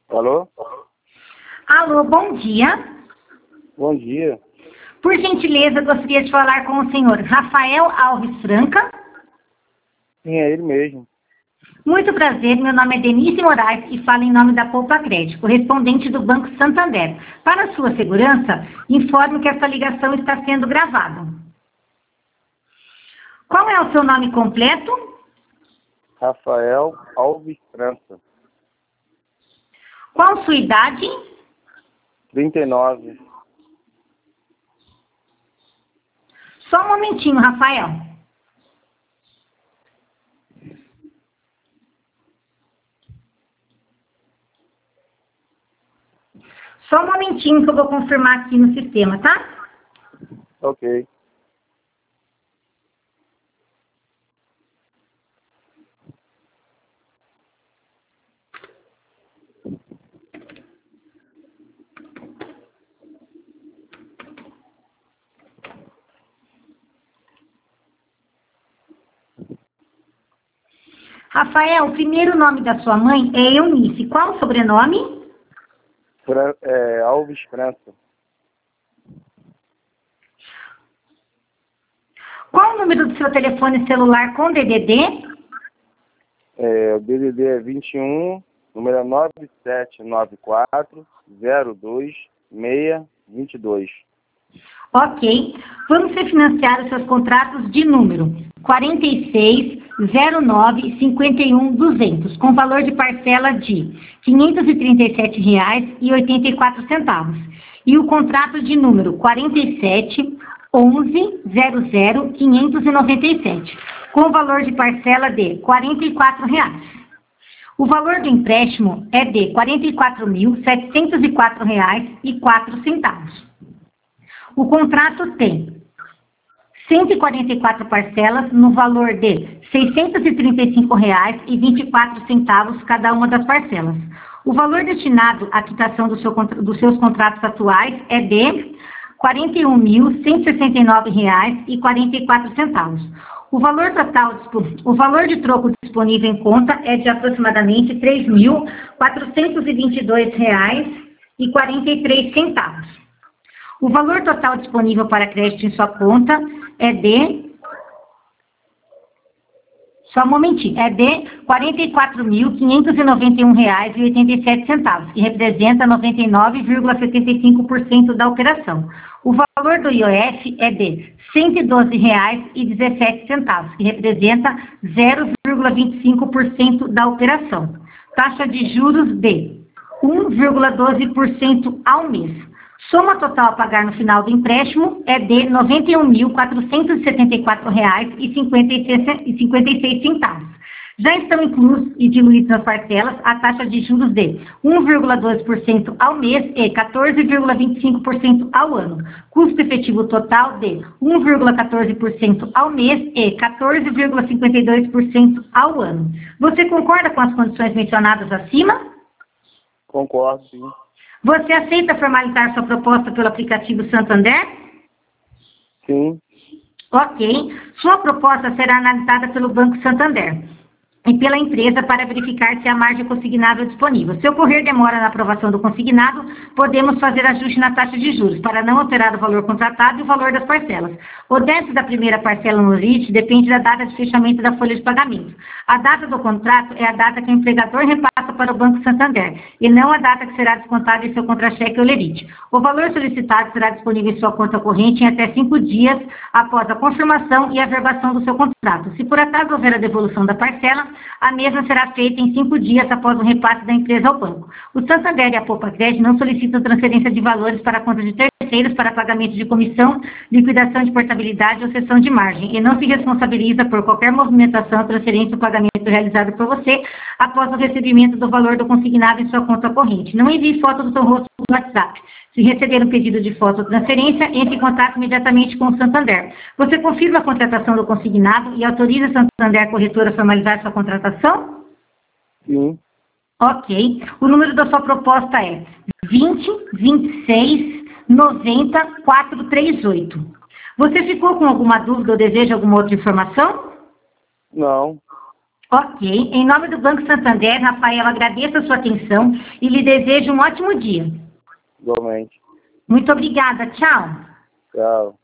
Alô? Alô, bom dia. Bom dia. Por gentileza, gostaria de falar com o senhor Rafael Alves Franca. Sim, é ele mesmo. Muito prazer, meu nome é Denise Moraes e falo em nome da Poupa Crédito, correspondente do Banco Santander. Para sua segurança, informo que essa ligação está sendo gravada. Qual é o seu nome completo? Rafael Alves França. Qual sua idade? 39. Só um momentinho, Rafael. Só um momentinho que eu vou confirmar aqui no sistema, tá? Ok. Rafael, o primeiro nome da sua mãe é Eunice. Qual o sobrenome? Alves França. Qual o número do seu telefone celular com DDD? O DDD é 21, número é 9794-02-622. Ok. Vamos refinanciar os seus contratos de número 460951-200, com valor de parcela de R$ 537,84. E o contrato de número 471100-597, com valor de parcela de R$ 44. O valor do empréstimo é de R$ 44.704,04. O contrato tem 144 parcelas no valor de R$ 635,24 cada uma das parcelas. O valor destinado à quitação dos seus contratos atuais é de R$ 41.169,44. O valor de troco disponível em conta é de aproximadamente R$ 3.422,43. O valor total disponível para crédito em sua conta é de... Só um momentinho. É de R$ 44.591,87, que representa 99,75% da operação. O valor do IOF é de R$ 112,17, que representa 0,25% da operação. Taxa de juros de 1,12% ao mês. Soma total a pagar no final do empréstimo é de R$ 91.474,56. Já estão inclusos e diluídos nas parcelas a taxa de juros de 1,12% ao mês e 14,25% ao ano. Custo efetivo total de 1,14% ao mês e 14,52% ao ano. Você concorda com as condições mencionadas acima? Concordo, sim. Você aceita formalizar sua proposta pelo aplicativo Santander? Sim. Ok. Sua proposta será analisada pelo Banco Santander e pela empresa para verificar se há margem consignável disponível. Se ocorrer demora na aprovação do consignado, podemos fazer ajuste na taxa de juros para não alterar o valor contratado e o valor das parcelas. O déficit da primeira parcela no LIT depende da data de fechamento da folha de pagamento. A data do contrato é a data que o empregador repassa para o Banco Santander e não a data que será descontada em seu contra-cheque ou lerite. O valor solicitado será disponível em sua conta corrente em até 5 dias após a confirmação e averbação do seu contrato. Se por acaso houver a devolução da parcela, a mesma será feita em 5 dias após o repasse da empresa ao banco. O Santander e a Poupa Crédito não solicitam transferência de valores para a conta de terceiros para pagamento de comissão, liquidação de portabilidade ou cessão de margem e não se responsabiliza por qualquer movimentação, transferência ou pagamento realizado por você após o recebimento do valor do consignado em sua conta corrente. Não envie foto do seu rosto no WhatsApp. Se receber um pedido de foto ou transferência, entre em contato imediatamente com o Santander. Você confirma a contratação do consignado e autoriza a Santander Corretora a formalizar sua contratação? Sim. Ok. O número da sua proposta é 2026-90-438. Você ficou com alguma dúvida ou deseja alguma outra informação? Não. Ok. Em nome do Banco Santander, Rafael, agradeço a sua atenção e lhe desejo um ótimo dia. Igualmente. Muito obrigada. Tchau. Tchau.